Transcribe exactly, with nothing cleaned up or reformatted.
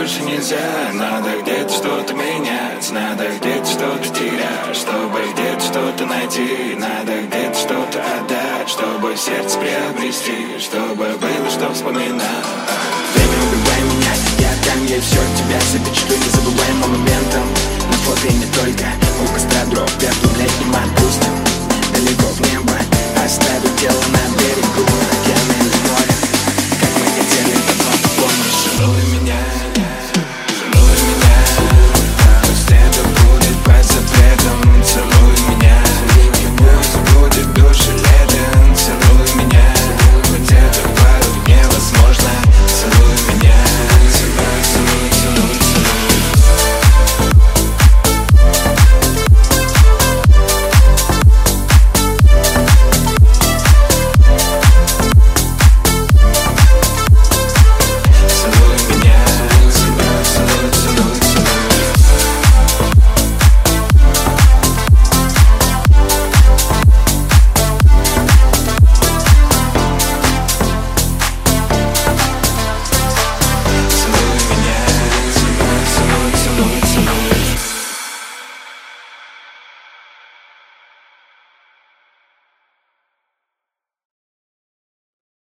больше нельзя. Надо где-то что-то менять, надо где-то что-то терять, чтобы где-то что-то найти. Надо где-то что-то отдать, чтобы сердце приобрести, чтобы было что вспоминать. Время, убивай меня, я отдам ей все, тебя запечатлю незабываемым моментом. На фото и не только, у костра дров, теплым летним отпустим далеко в небо.